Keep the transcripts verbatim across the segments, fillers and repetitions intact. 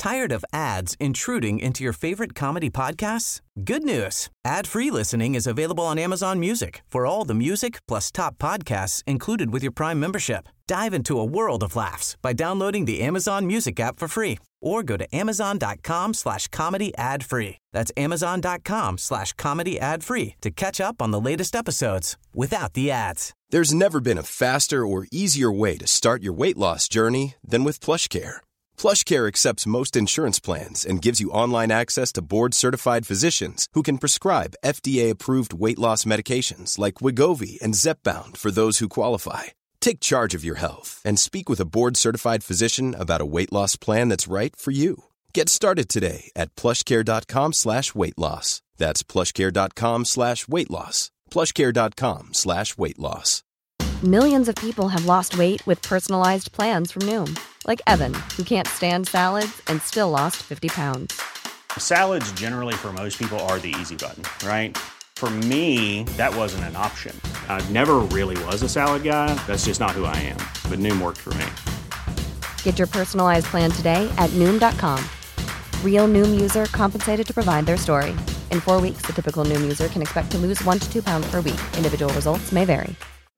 Tired of ads intruding into your favorite comedy podcasts? Good news. Ad-free listening is available on Amazon Music for all the music plus top podcasts included with your Prime membership. Dive into a world of laughs by downloading the Amazon Music app for free or go to amazon.com slash comedy ad free. That's amazon.com slash comedy ad free to catch up on the latest episodes without the ads. There's never been a faster or easier way to start your weight loss journey than with PlushCare. PlushCare accepts most insurance plans and gives you online access to board-certified physicians who can prescribe F D A-approved weight loss medications like Wegovy and Zepbound for those who qualify. Take charge of your health and speak with a board-certified physician about a weight loss plan that's right for you. Get started today at plushcare.com slash weight loss. That's plushcare.com slash weight loss. plushcare.com slash weight loss. Millions of people have lost weight with personalized plans from Noom. Like Evan, who can't stand salads and still lost fifty pounds. Salads generally for most people are the easy button, right? For me, that wasn't an option. I never really was a salad guy. That's just not who I am. But Noom worked for me. Get your personalized plan today at Noom dot com. Real Noom user compensated to provide their story. In four weeks, the typical Noom user can expect to lose one to two pounds per week. Individual results may vary.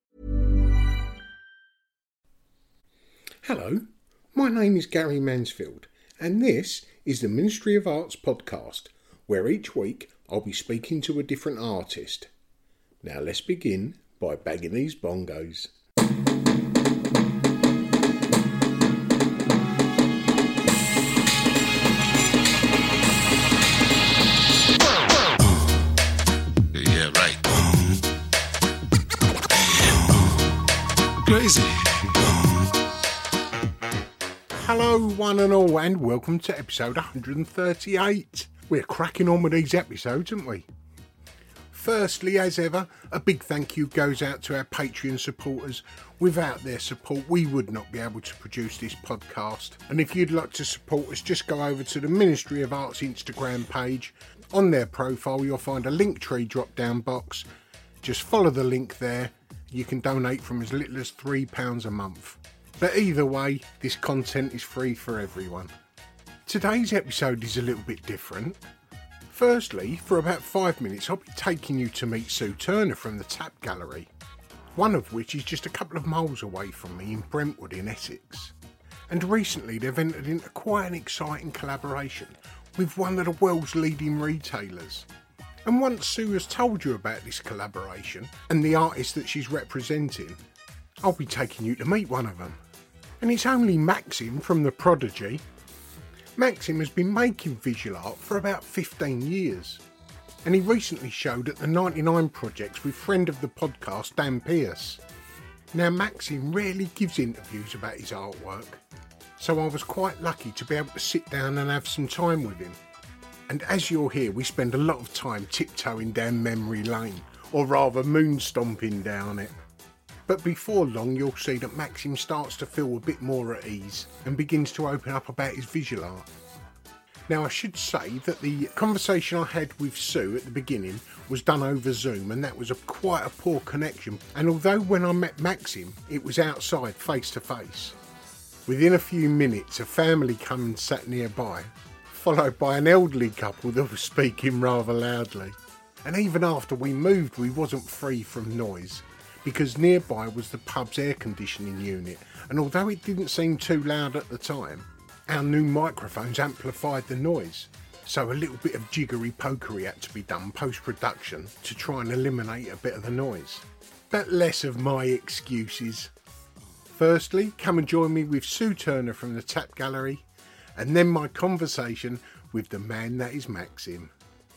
Hello, my name is Gary Mansfield, and this is the Ministry of Arts podcast, where each week I'll be speaking to a different artist. Now let's begin by bagging these bongos. Yeah, right. Crazy. Hello one and all, and welcome to episode one hundred thirty-eight. We're cracking on with these episodes, aren't we? Firstly, as ever, a big thank you goes out to our Patreon supporters. Without their support, we would not be able to produce this podcast. And if you'd like to support us, just go over to the Ministry of Arts Instagram page. On their profile, you'll find a Linktree drop-down box. Just follow the link there. You can donate from as little as three pounds a month. But either way, this content is free for everyone. Today's episode is a little bit different. Firstly, for about five minutes, I'll be taking you to meet Sue Turner from the Tap Gallery, one of which is just a couple of miles away from me in Brentwood in Essex. And recently they've entered into quite an exciting collaboration with one of the world's leading retailers. And once Sue has told you about this collaboration and the artist that she's representing, I'll be taking you to meet one of them. And it's only Maxim from The Prodigy. Maxim has been making visual art for about fifteen years. And he recently showed at the ninety-nine Projects with friend of the podcast Dan Pearce. Now Maxim rarely gives interviews about his artwork, so I was quite lucky to be able to sit down and have some time with him. And as you'll hear, we spend a lot of time tiptoeing down memory lane, or rather moon stomping down it. But before long you'll see that Maxim starts to feel a bit more at ease and begins to open up about his visual art. Now I should say that the conversation I had with Sue at the beginning was done over Zoom, and that was a quite a poor connection, and although when I met Maxim it was outside face to face. Within a few minutes a family came and sat nearby, followed by an elderly couple that was speaking rather loudly. And even after we moved we wasn't free from noise, because nearby was the pub's air conditioning unit, and although it didn't seem too loud at the time, our new microphones amplified the noise, so a little bit of jiggery pokery had to be done post-production to try and eliminate a bit of the noise. But less of my excuses. Firstly, come and join me with Sue Turner from the Tap Gallery, and then my conversation with the man that is Maxim.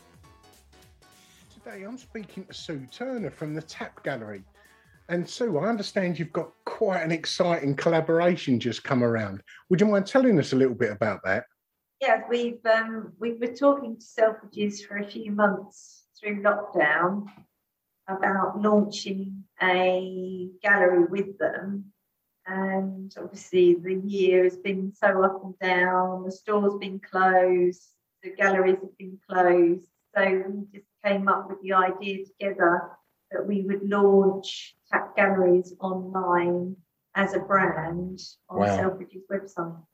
Today I'm speaking to Sue Turner from the Tap Gallery. And Sue, I understand you've got quite an exciting collaboration just come around. Would you mind telling us a little bit about that? Yeah, we've um, we've been talking to Selfridges for a few months through lockdown about launching a gallery with them. And obviously the year has been so up and down, the store's been closed, the galleries have been closed. So we just came up with the idea together that we would launch Tap Galleries online as a brand on Wow. Selfridges website.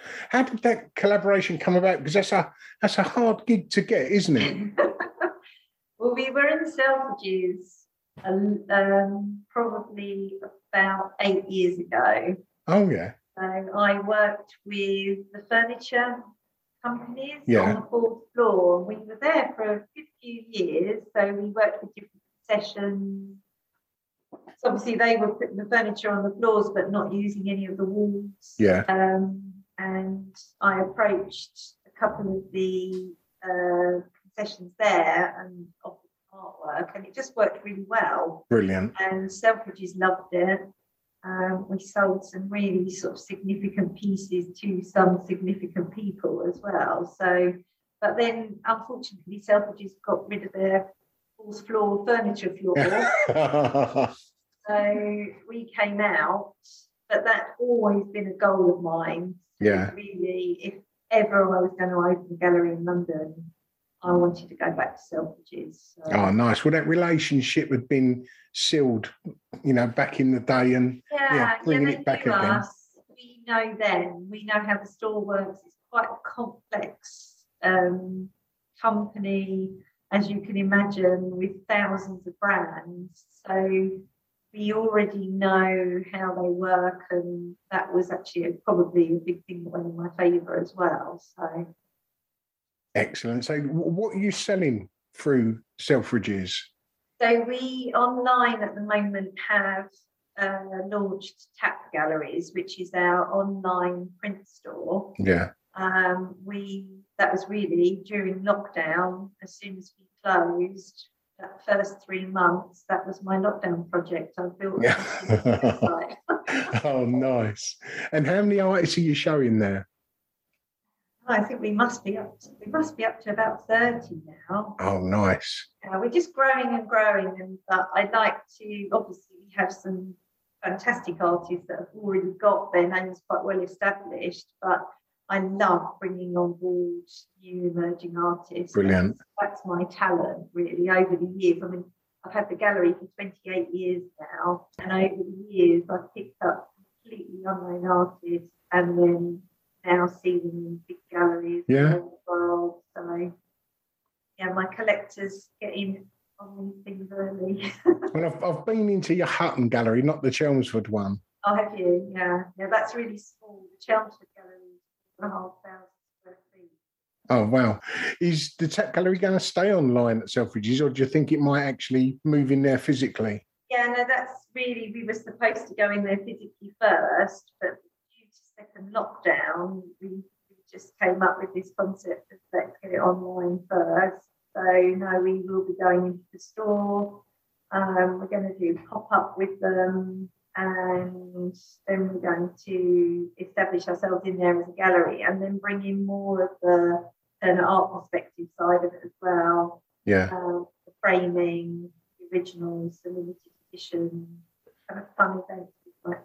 How did that collaboration come about? Because that's a that's a hard gig to get, isn't it? Well, we were in Selfridges um, um, probably about eight years ago. Oh yeah. So I worked with the furniture companies Yeah. on the fourth floor. We were there for a good few years, so we worked with different sessions. So obviously they were putting the furniture on the floors, but not using any of the walls. Yeah. Um, and I approached a couple of the uh, concessions there and offered artwork, and it just worked really well. Brilliant. And Selfridges loved it. Um, we sold some really sort of significant pieces to some significant people as well. So, but then unfortunately, Selfridges got rid of their fourth floor furniture floor. So we came out, but that's always been a goal of mine. Yeah. Really, if ever I was going to open a gallery in London, I wanted to go back to Selfridges. So. Oh, nice. Well, that relationship had been sealed, you know, back in the day, and yeah, yeah bringing yeah, it back knew again. Us. We know them. We know how the store works. It's quite a complex um, company, as you can imagine, with thousands of brands. So we already know how they work, and that was actually a, probably a big thing that went in my favour as well. So excellent. So, what are you selling through Selfridges? So we online at the moment have uh, launched Tap Galleries, which is our online print store. Yeah. Um, we that was really during lockdown. As soon as we closed, that first three months, that was my lockdown project. I built a website. Oh, nice. And how many artists are you showing there? I think we must be up to, we must be up to about thirty now. Oh, nice. Uh, we're just growing and growing, and uh, I'd like to, obviously we have some fantastic artists that have already got their names quite well established, but I love bringing on board new emerging artists. Brilliant. That's, that's my talent, really, over the years. I mean, I've had the gallery for twenty-eight years now, and over the years I've picked up completely unknown artists, and then now see them in big galleries yeah. around the world. So, yeah, my collectors get in on these things early. Well, I've, I've been into your Hutton gallery, not the Chelmsford one. Oh, have you? Yeah. Yeah, that's really small. The Chelmsford gallery is one and a half thousand square feet. Oh, wow. Is the Tap Gallery going to stay online at Selfridges, or do you think it might actually move in there physically? Yeah, no, that's really, we were supposed to go in there physically first, but second lockdown, we, we just came up with this concept of let's get it online first. So no, we will be going into the store. Um, we're going to do pop up with them, and then we're going to establish ourselves in there as a gallery, and then bring in more of the an art perspective side of it as well. Yeah, um, the framing, the originals, the limited edition, kind of fun events. Like.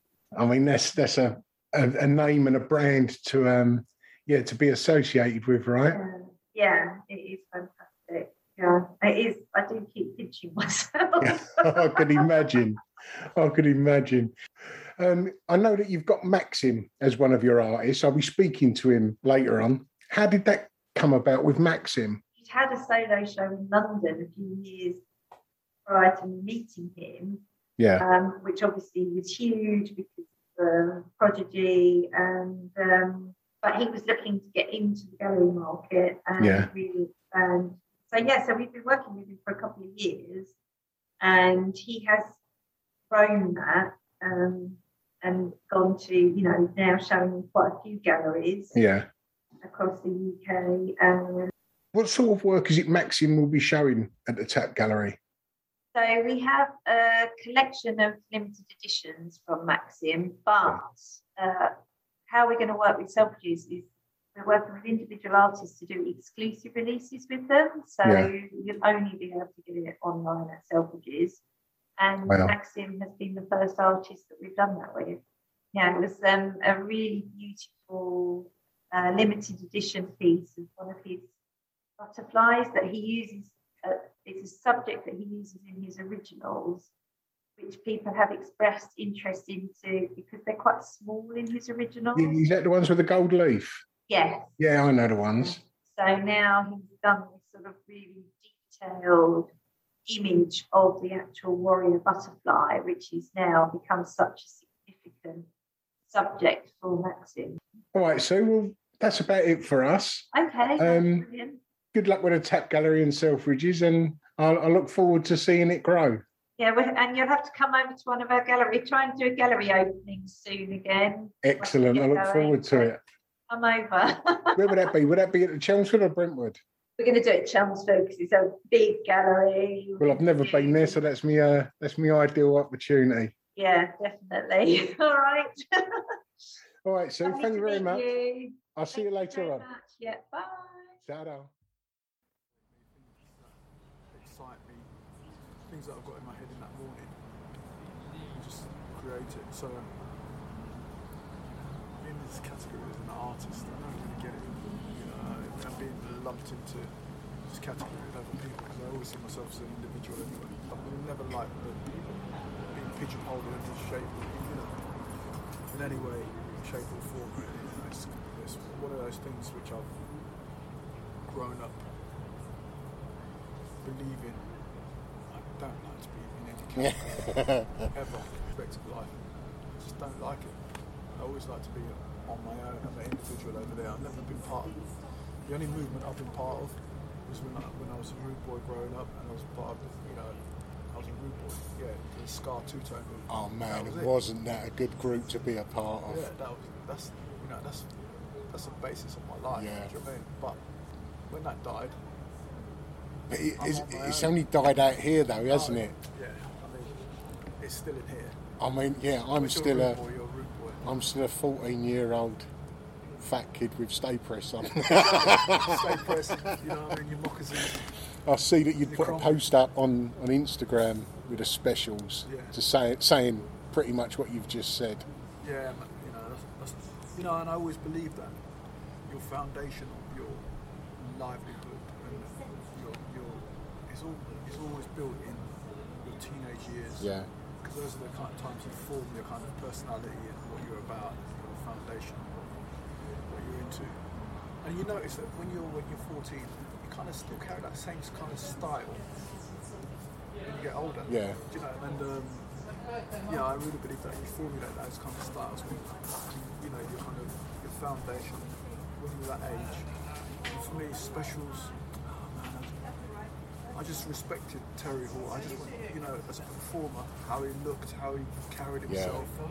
I mean, that's that's a. A, a name and a brand to um yeah to be associated with, right? Yeah, yeah, it is fantastic. Yeah, it is. I do keep pinching myself. Yeah, I could imagine. I could imagine. Um, I know that you've got Maxim as one of your artists. I'll be speaking to him later on. How did that come about with Maxim? He'd had a solo show in London a few years prior to meeting him. Yeah. Um, which obviously was huge because the Prodigy, and um, but he was looking to get into the gallery market and yeah. really expand. So yeah, so we've been working with him for a couple of years, and he has grown that um, and gone to, you know, now showing in quite a few galleries yeah. across the U K. And what sort of work is it Maxim will be showing at the Tap Gallery? So we have a collection of limited editions from Maxim, but uh, how we're going to work with Selfridges is we're working with individual artists to do exclusive releases with them. So yeah. you'll only be able to get it online at Selfridges. And wow. Maxim has been the first artist that we've done that with. Yeah, it was um, a really beautiful uh, limited edition piece of one of his butterflies that he uses. Uh, it's a subject that he uses in his originals, which people have expressed interest into because they're quite small in his originals. Is that the ones with the gold leaf? Yes. Yeah, I know the ones. So now he's done this sort of really detailed image of the actual warrior butterfly, which has now become such a significant subject for Maxim. All right, so well, that's about it for us. Okay, Um, brilliant. Good luck with the tap gallery in Selfridges, and I'll, I look forward to seeing it grow. Yeah, well, and you'll have to come over to one of our gallery. Try and do a gallery opening soon again. Excellent. I look Going. forward to it. Come over. Where would that be? Would that be at the Chelmsford or Brentwood? We're going to do it at Chelmsford because it's a big gallery. Well, I've never been there, so that's me. Uh, that's my ideal opportunity. Yeah, definitely. All right. All right, so Lovely thank to you very meet much. you. I'll see Thank you later very on. much. Yeah, bye. Ta-da. Excite me, things that I've got in my head in that morning, just create it. So in this category as an artist, I don't really get it, you know, and being lumped into this category with other people because I always see myself as an individual anyway. I will never like the, being pigeonholed in any shape, you know, in any way, shape or form. Really. You know, it's, it's one of those things which I've grown up believing. I don't like to be in any category ever aspect of life. I just don't like it. I always like to be on my own. I'm an individual over there. I've never been part of it. The only movement I've been part of was when I, when I was a rude boy growing up, and I was part of, you know, I was a rude boy. Yeah, the Scar Two-Tone movement. Oh man, was it it. wasn't that a good group to be a part of? Yeah, that was that's you know that's that's the basis of my life. Yeah. Do you know what I mean? But when that died. But it, I'm it's, on my it's own. only died out here though, hasn't it? Yeah, I mean, it's still in here. I mean, yeah, I'm But still you're a, a rude boy, you're a rude boy. I'm still a fourteen-year-old fat kid with stay press on. Stay pressing, you know what I mean, your moccasins. I see that you'd Your put a crop. post up on, on Instagram with the specials Yeah. to say saying pretty much what you've just said. Yeah, man, you know, that's, that's, you know, and I always believe that your foundation of your livelihood and your, your is all is always built in your teenage years. Yeah. Because those are the kind of times you form your kind of personality and what you're about, your foundation, what you're into. And you notice that when you're when you're fourteen, you kind of still carry that same kind of style when you get older. Yeah. Do you know, and um, yeah, I really believe that you formulate those kind of styles when you know your kind of your foundation when you're that age. And for me, specials. Oh man, I, I just respected Terry Hall. I just, you know, as a performer, how he looked, how he carried himself. Yeah.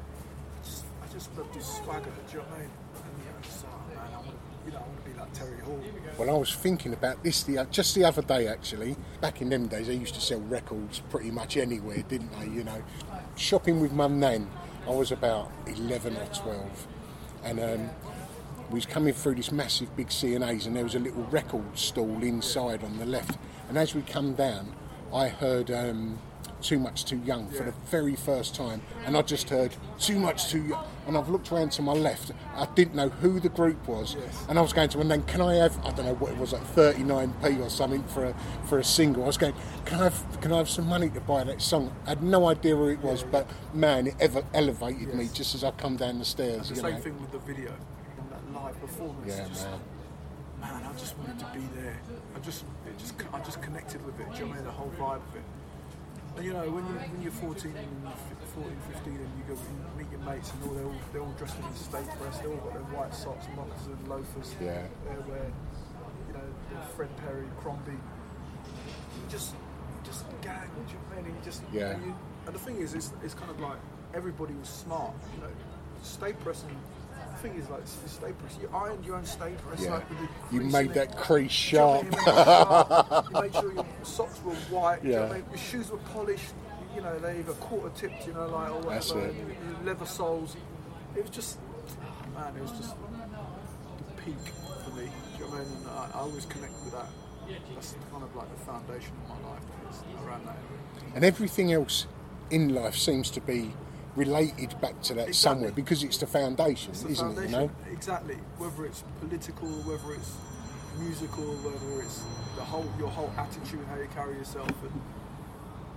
I just, I just loved his swagger. Do you know what I mean? And, you know, just, oh man, I want to, you know, I want to be like Terry Hall. Well, I was thinking about this the, just the other day, actually. Back in them days, they used to sell records pretty much anywhere, didn't they? You know, shopping with Mum then, I was about eleven or twelve, and um, we was coming through this massive big C and A's, and there was a little record stall inside on the left. And as we come down, I heard um, Too Much Too Young for the very first time, and I just heard Too Much Too Young, and I've looked around to my left. I didn't know who the group was, Yes. and I was going to, and then can I have, I don't know what it was, like thirty-nine p or something for a, for a single. I was going, can I have can I have some money to buy that song? I had no idea who it was, but man, it ever elevated me Yes. just as I come down the stairs. The you same know. thing with the video and that live performance. Yeah, just, man. Man, I just wanted to be there. I just, it just, I just connected with it. Do you know what I mean? The whole vibe of it. And you know, when you when you're fourteen, fourteen, fifteen, and you go and meet your mates, and all they're all they're all dressed in Stay Press. They all got their white socks, moccasins, loafers. Yeah. They wear, you know, Fred Perry, Crombie. You just, you just gang. Do you know what I mean? You just, Yeah. And, you, and the thing is, it's, it's kind of like everybody was smart. You know, Stay Press and. The thing is, like, the stay press, you ironed your own stay press. Yeah. Like, with the You crease made in that it. crease Do you know what I sharp. mean? You made it sharp. You made sure your socks were white. Do you know Yeah. what I mean? Your shoes were polished. You know, they either quarter tipped, you know, like, or That's whatever. it. and your leather soles. It was just, oh, man, it was just the peak for me. Do you know what I mean? And I, I always connect with that. That's kind of like the foundation of my life. It's around that area. And everything else in life seems to be related back to that Exactly. somewhere because it's the foundation, It's the isn't foundation. it? You know? Exactly. Whether it's political, whether it's musical, whether it's the whole your whole attitude, how you carry yourself, and you know,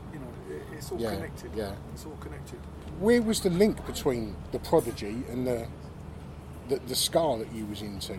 it, it's all Yeah, connected. yeah. It's all connected. Where was the link between the Prodigy and the the, the ska that you was into?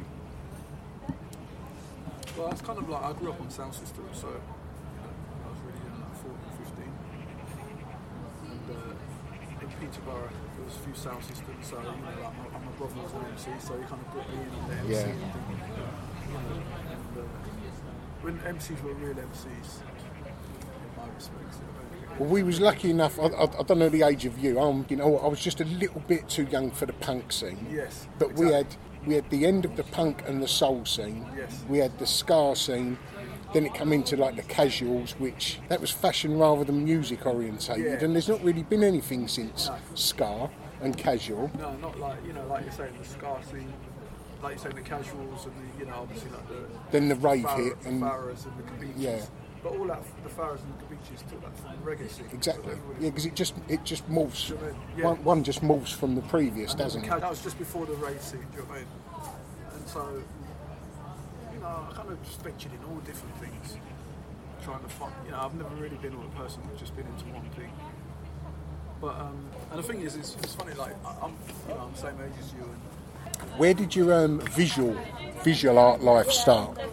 Well, it's kind of like I grew up on sound system, so you know, I was really young, like fourteen, fifteen. And uh, in Peterborough, there was a few sound systems, so you know, like my, my brother was an M C, so he kind of got me in on the M C Yeah. and thing. You know, and uh, when M Cs were real M Cs, in my respects. You know, Well, we was lucky enough. I, I, I don't know the age of you. I'm, you know, I was just a little bit too young for the punk scene. Yes, but we exactly. had we had the end of the punk and the soul scene. Yes. We had the ska scene. Then it come into like the casuals, which that was fashion rather than music orientated. Yeah. And there's not really been anything since No. ska and casual. No, not like, you know, like you're saying, the ska scene, like you're saying, the casuals and the, you know, obviously like the... Then the rave Farah- hit the and Farahs and the Kabichis. Yeah. But all that, the Farahs and the Kabichis took that from the reggae scene. exactly. So everybody- Yeah, because it just it just morphs. Do you know what I mean? Yeah. One, one just morphs from the previous, And then doesn't the it? ca- That was just before the rave scene, do you know what I mean? And so, you know, I kind of just ventured in all different things. Trying to find, you know, I've never really been a person who's just been into one thing. But, um, and the thing is, it's, it's funny, like, I- I'm, you know, I'm the same age as you, and Where did your um, visual visual art life start? I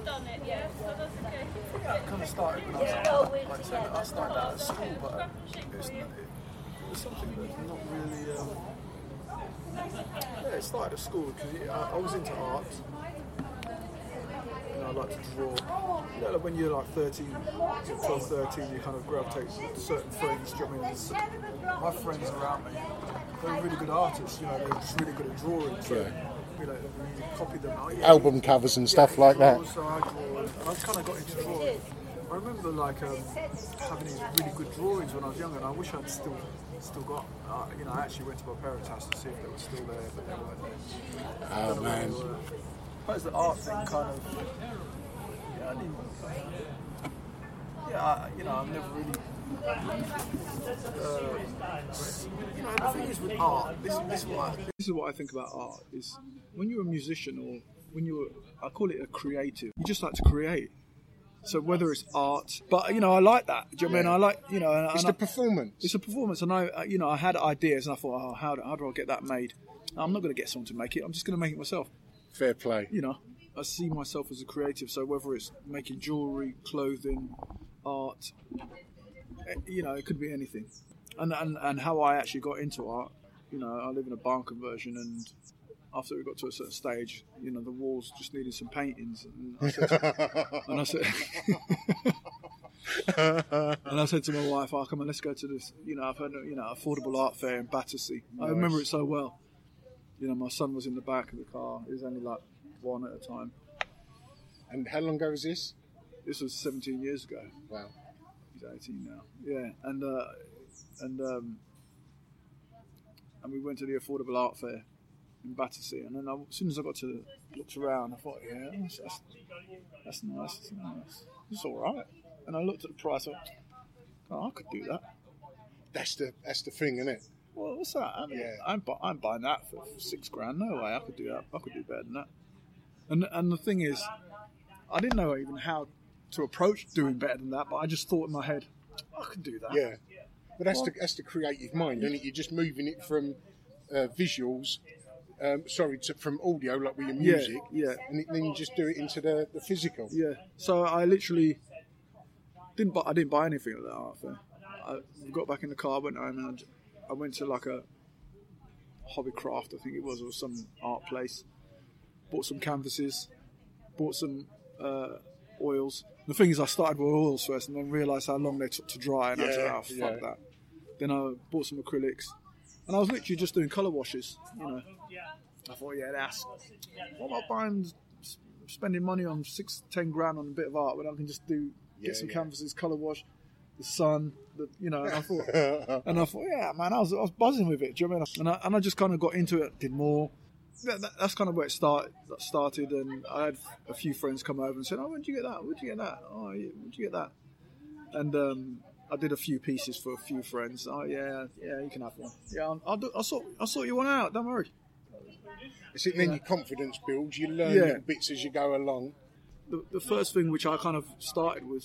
kind of started when I was, like I said, I started out at school, but um, it's, it, it's something that's not really, um, yeah, it started at school, because I, I was into art. You know, I like to draw. You know, like when you're like thirteen, you're twelve, thirteen, you kind of gravitate to certain friends. Do you know what I mean? There's- My friends around me, they're really good artists. You know, they're just really good at drawing. So, Yeah. you know, you copy them. Oh, yeah, Album covers and stuff like that. So I draw, and I kind of got into drawing. I remember like um, having these really good drawings when I was younger, and I wish I'd still still got. Uh, you know, I actually went to my parents' house to see if they were still there, but they weren't there. I Oh don't know where man. they were. I suppose the art thing kind of. Yeah, I didn't. Yeah, I, you know, I've never really. Uh, you know, the thing is with art. This, this is what I, this is what I think about art is when you're a musician or when you're, I call it a creative. You just like to create. So whether it's art, but you know, I like that. Do you know what I mean? I like, you know, and, It's and the I, performance. it's a performance, and I, you know, I had ideas, and I thought, oh, how do, how do I get that made? I'm not going to get someone to make it. I'm just going to make it myself. Fair play. You know, I see myself as a creative. So whether it's making jewelry, clothing, art, eh, you know, it could be anything. And and and how I actually got into art. You know, I live in a barn conversion, and after we got to a certain stage, you know, the walls just needed some paintings, and I said, to, and I said. And I said to my wife, "Oh, come on, let's go to this. You know, I've heard, you know, affordable art fair in Battersea. I remember it so well. You know, my son was in the back of the car. He was only like one at a time. And how long ago was this? This was seventeen years ago. Wow. He's eighteen now. Yeah, and uh, and um, and we went to the affordable art fair in Battersea. And then I, as soon as I got to looked around, I thought, yeah, that's that's, that's nice. That's nice. It's all right. And I looked at the price. I thought, oh, I could do that. That's the that's the thing, isn't it? Well, what's that? I mean, Yeah. I'm, bu- I'm buying that for six grand. No way, I could do that. I could do better than that. And and the thing is, I didn't know even how to approach doing better than that, but I just thought in my head, I could do that. Yeah. But that's Well- the that's the creative mind, isn't it? You're just moving it from uh, visuals, um, sorry, to, from audio, like with your Yeah, music, yeah. and it, then you just do it into the, the physical. Yeah. So I literally didn't buy. I didn't buy anything at that art fair. I got back in the car, went home, and I went to like a Hobbycraft, I think it was, or some art place. Bought some canvases, bought some uh, oils. The thing is, I started with oils first, and then realised how long they took to dry, and I was Yeah, like, oh, fuck yeah. that. Then I bought some acrylics, and I was literally just doing colour washes. You know, I thought, yeah, that's what am I buying, s- spending money on six, ten grand on a bit of art when I can just do Yeah, get some yeah. canvases, colour wash, the sun, the you know. And I thought, and I thought, yeah, man, I was I was buzzing with it. Do you know what I mean? And I, and I just kind of got into it, did more. That, that, that's kind of where it started. That started, and I had a few friends come over and said, "Oh, where'd you get that? Where'd you get that? Oh, yeah, where'd you get that?" And um, I did a few pieces for a few friends. Oh, yeah, yeah, you can have one. Yeah, I'll, I'll, do, I'll sort I'll sort you one out. Don't worry. It's it, then your confidence builds. You learn Yeah. little bits as you go along. The, the first thing which I kind of started was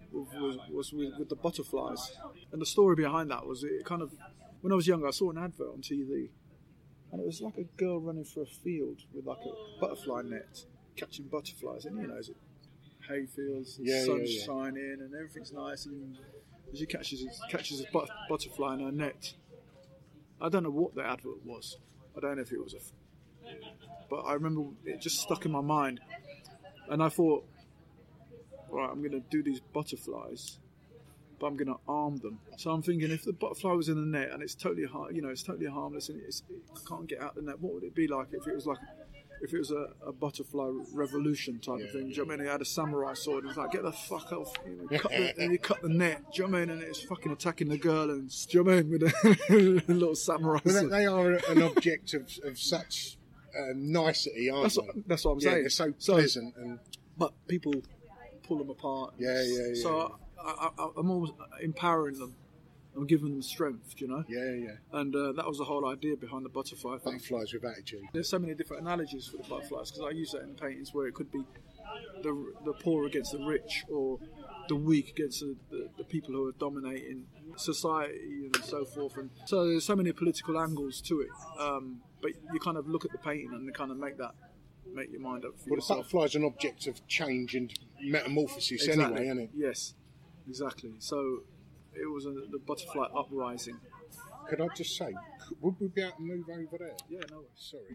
was, was, was with, with the butterflies. And the story behind that was it kind of, when I was younger, I saw an advert on T V, and it was like a girl running through a field with like a butterfly net, catching butterflies, and you know, it's hay fields, yeah, sun's yeah, yeah. shining, and everything's nice, and she catches catches a but- butterfly in her net. I don't know what the advert was. I don't know if it was a, f- but I remember it just stuck in my mind, and I thought, all right, I'm going to do these butterflies, but I'm going to arm them. So I'm thinking, if the butterfly was in the net and it's totally har- you know, it's totally harmless and it's, it can't get out the net, what would it be like if it was like, if it was a, a butterfly revolution type yeah, of thing? yeah. Do you know what I mean? He had a samurai sword. It was like, get the fuck off, you know, cut the, and you cut the net. Do you know what I mean? And it's fucking attacking the girl, and do you know what I mean? With a, a little samurai Well, sword. they are an object of, of such um, nicety, aren't That's they? what, that's what I'm yeah, saying. they're so, So- pleasant and But people pull them apart. Yeah, yeah, yeah. So I, I, I'm always empowering them. I'm giving them strength, you know? yeah, yeah. And uh, that was the whole idea behind the butterfly thing. Butterflies with attitude. There's so many different analogies for the butterflies, because I use that in paintings where it could be the the poor against the rich, or the weak against the, the, the people who are dominating society and so forth. And so there's so many political angles to it. Um, but you kind of look at the painting and kind of make that make your mind up for Well, the yourself. butterfly's an object of change and metamorphosis Exactly. anyway, isn't it? Yes, exactly. So it was a, the butterfly uprising. Could I just say, would we be able to move over there? Yeah, no. Sorry.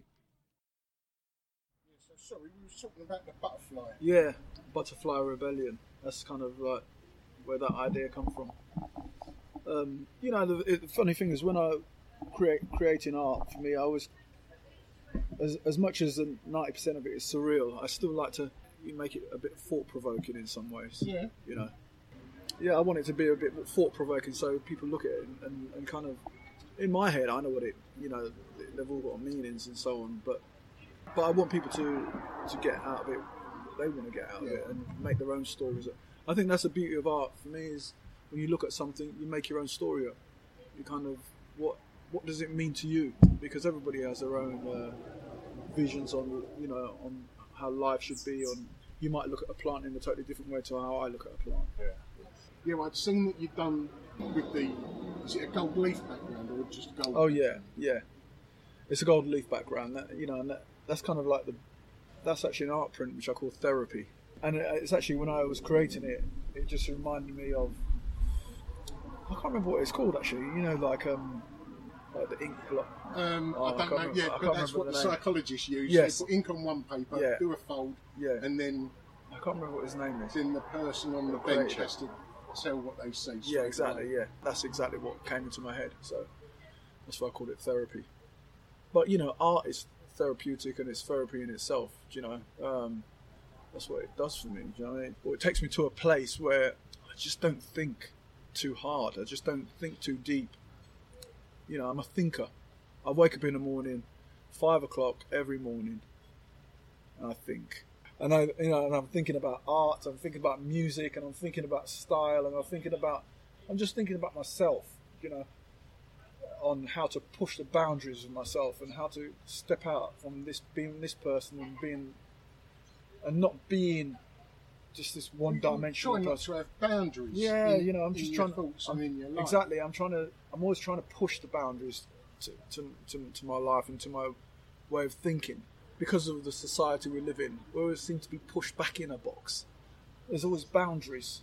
Yeah, so sorry, we were talking about the butterfly. Yeah, butterfly rebellion. That's kind of like where that idea come from. Um, you know, the, it, the funny thing is, when I create creating art, for me, I always, as as much as ninety percent of it is surreal, I still like to make it a bit thought provoking in some ways. Yeah. You know. Yeah, I want it to be a bit thought provoking, so people look at it and, and, and kind of, in my head, I know what it, you know, they've all got meanings and so on, but but I want people to to get out of it what they want to get out of it and make their own stories. I think that's the beauty of art for me, is when you look at something, you make your own story up. You kind of, what what does it mean to you? Because everybody has their own uh, visions on, you know, on how life should be. On, you might look at a plant in a totally different way to how I look at a plant. Yeah. Yeah, well, I'd seen that you'd done with the, is it a gold leaf background or just gold? Oh yeah, yeah. It's a gold leaf background. That, you know, and that, that's kind of like the, that's actually an art print which I call therapy. And it, it's actually, when I was creating it, it just reminded me of, I can't remember what it's called actually. You know, like um, like the ink blot. Um, Oh, I I don't can't know, remember- yeah, I but can't that's remember what the, the name. psychologists use. Yes. They put ink on one paper, Yeah. do a fold, Yeah. and then I can't remember what his name is. then the person on the Created bench it. has to tell what they say. Yeah, straight exactly. away. Yeah, that's exactly what came into my head. So that's why I called it therapy. But you know, art is therapeutic and it's therapy in itself. Do you know, um, that's what it does for me. Do you know what I mean? Or it takes me to a place where I just don't think too hard. I just don't think too deep. You know, I'm a thinker. I wake up in the morning, five o'clock every morning, and I think. And I, you know, and I'm thinking about art. I'm thinking about music, and I'm thinking about style, and I'm thinking about. I'm just thinking about myself. You know, on how to push the boundaries of myself and how to step out from this being this person and being, and not being just this one-dimensional Try not person. to have boundaries. Yeah, in, you know, I'm in just your trying thoughts to. and in your life. Exactly, I'm trying to. I'm always trying to push the boundaries to, to, to, to my life and to my way of thinking. Because of the society we live in, we always seem to be pushed back in a box. There's always boundaries.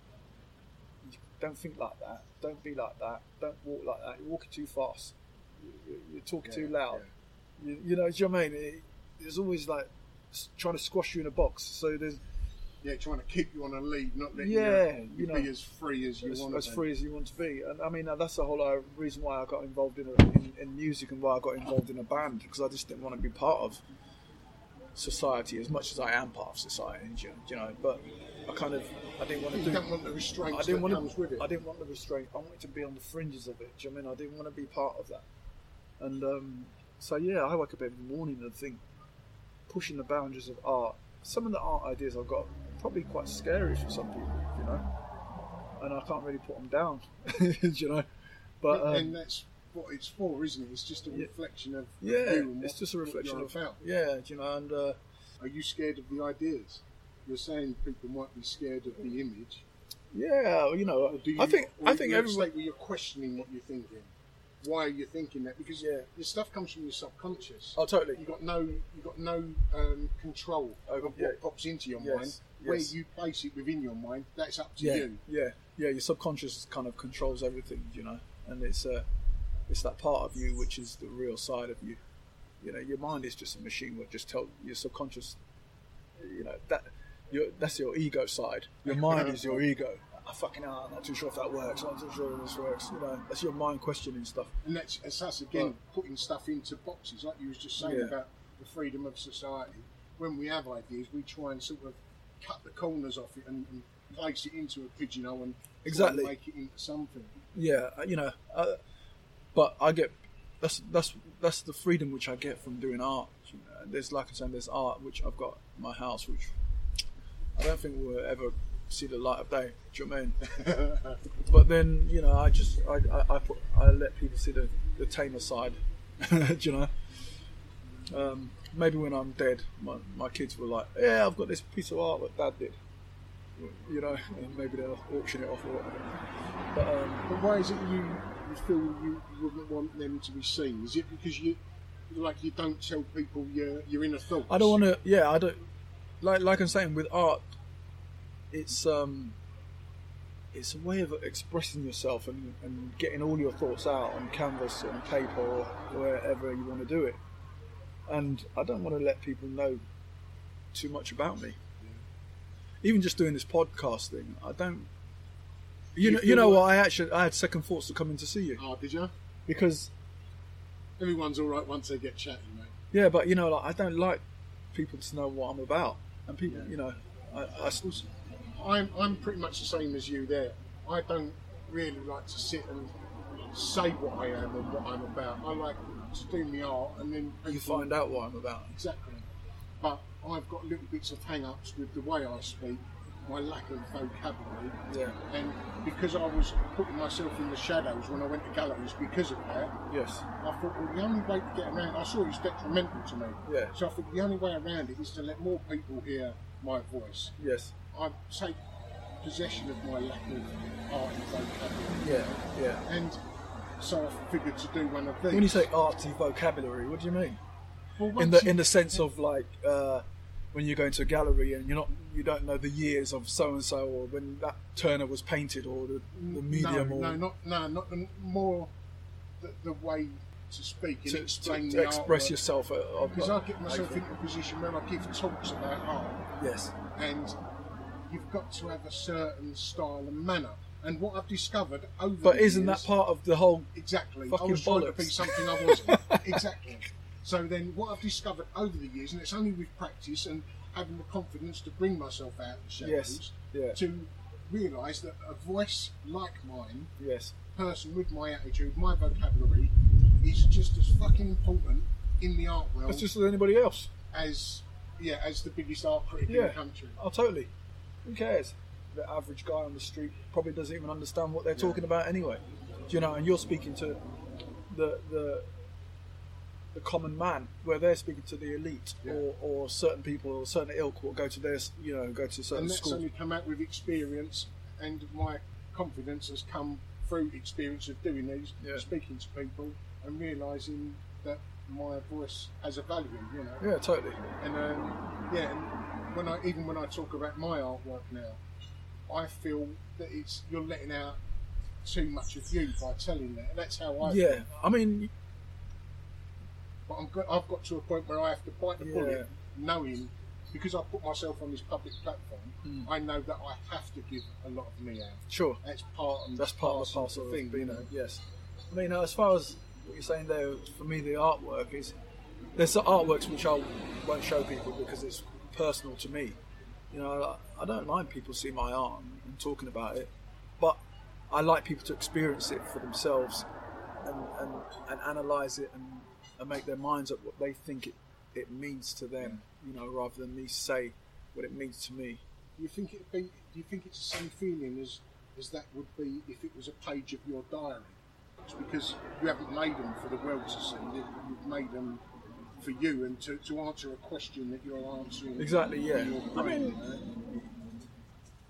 You don't think like that. Don't be like that. Don't walk like that. You're walking too fast. You- You're talking too loud. You, you know, do you know what I mean? It, there's always like s- trying to squash you in a box. So there's Yeah, trying to keep you on a lead, not letting Yeah, you, you know, be as free as you as, want as to be. free as you want to be. And I mean, uh, that's the whole uh, reason why I got involved in, a, in in music and why I got involved in a band, because I just didn't want to be part of society as much as I am part of society, you know. You know but I kind of I didn't want to You do. don't want the restraints I didn't that want comes to. with it. I didn't want the restraint. I wanted to be on the fringes of it. Do you know what I mean? I didn't want to be part of that. And um, so yeah, I wake up every morning and think, pushing the boundaries of art. Some of the art ideas I've got are probably quite scary for some people, you know, and I can't really put them down, you know. But um, and that's what it's for, isn't it? It's just a yeah. reflection of yeah, you and it's what- just a what reflection you're of about. yeah, do you know. And uh, Are you scared of the ideas? You're saying people might be scared of the image. Yeah, you know, Or do you, I think or I think you're at a everyone. state where you're questioning what you're thinking. Why are you thinking that? Because Yeah. your stuff comes from your subconscious. Oh, totally. You got no, you got no um, control Over- of what yeah. pops into your Yes, mind. Where yes. you place it within your mind, that's up to Yeah, you. yeah, yeah. Your subconscious kind of controls everything, you know, and it's uh, it's that part of you which is the real side of you. You know, your mind is just a machine that just tell your subconscious. You know that your that's your ego side. Your mind is your ego. I fucking hell, I'm not too sure if that works. I'm not too sure if this works. You know, that's your mind questioning stuff. And that's, that's us again Right. putting stuff into boxes, like you was just saying Yeah. about the freedom of society. When we have ideas, we try and sort of cut the corners off it and, and place it into a pigeonhole and try and Exactly. make it into something. Yeah, uh, you know, uh, but I get that's that's that's the freedom which I get from doing art. You know, there's like I said, there's art which I've got in my house, which I don't think will ever see the light of day. Do you know what I mean? But then, you know, I just I I, I put I let people see the, the tamer side. Do you know? Um, maybe when I'm dead, my my kids were like, "Yeah, I've got this piece of art that Dad did." You know, and maybe they'll auction it off or whatever. But um, But why is it you, you feel you wouldn't want them to be seen? Is it because you like you don't tell people your your inner thoughts? I don't want to. Yeah, I don't. Like like I'm saying, with art, it's um, it's a way of expressing yourself and, and getting all your thoughts out on canvas and paper or wherever you want to do it. And I don't want to let people know too much about me. Even just doing this podcast thing, I don't. You, You know, feel you know like- what? I actually I had second thoughts to come in to see you Oh, did you? because Everyone's all right once they get chatting, mate. yeah, but you know, like I don't like people to know what I'm about, and people, you know, I, I I'm I'm pretty much the same as you there. I don't really like to sit and say what I am and what I'm about. I like to do my art and then you people- find out what I'm about. Exactly. But I've got little bits of hang-ups with the way I speak, my lack of vocabulary. Yeah. And because I was putting myself in the shadows when I went to galleries because of that, Yes. I thought, well, the only way to get around, I saw it was detrimental to me. Yeah. So I thought the only way around it is to let more people hear my voice. Yes. I take possession of my lack of art and vocabulary. Yeah. Yeah. And so I figured to do one of these. When you say artsy vocabulary, what do you mean? Well, In once the you- in the sense of like uh, when you go into a gallery and you're not you don't know the years of so and so or when that Turner was painted or the, the medium no, or no, not no, not the, more the, the way to speak and to, explain to, the to express artwork. yourself. Uh, Because I get myself into a position where I give talks about art, Yes. and you've got to have a certain style and manner. And what I've discovered over But the isn't years, that part of the whole? exactly? fucking I was trying to bollocks? be something I wasn't. Exactly. So then, what I've discovered over the years, and it's only with practice and having the confidence to bring myself out of the shadows, Yes. Yeah. to realise that a voice like mine, Yes. person with my attitude, my vocabulary, is just as fucking important in the art world It's just as anybody else. as yeah as the biggest art critic in Yeah. the country. Oh, totally. Who cares? The average guy on the street probably doesn't even understand what they're talking about anyway. Do you know? And you're speaking to the the the common man, where they're speaking to the elite Yeah. or, or certain people or certain ilk will go to their you know go to certain And that's schools. only come out with experience, and my confidence has come through experience of doing these, Yeah. speaking to people, and realising that my voice has a value. You know. Yeah, totally. And um, yeah, and when I even when I talk about my artwork now, I feel that it's you're letting out too much of you by telling that. That's how I Yeah, feel. I mean, But I'm go- I've got to a point where I have to bite the Yeah. bullet, knowing because I put myself on this public platform, Mm. I know that I have to give a lot of me out. sure. That's part and That's part of the parcel parcel of of the thing, being you a, know. yes. I mean, uh, as far as what you're saying there, for me, the artwork is there's some artworks which I won't show people because it's personal to me. You know, I, I don't mind people seeing my art and, and talking about it, but I like people to experience it for themselves and and, and analyse it and, and make their minds up what they think it, it means to them. You know, rather than me say what it means to me. Do you think it be? Do you think it's the same feeling as as that would be if it was a page of your diary? It's because you haven't made them for the world to see. you- You've made them for you and to, to answer a question that you're answering. Exactly, yeah. in your I brain, mean, you know?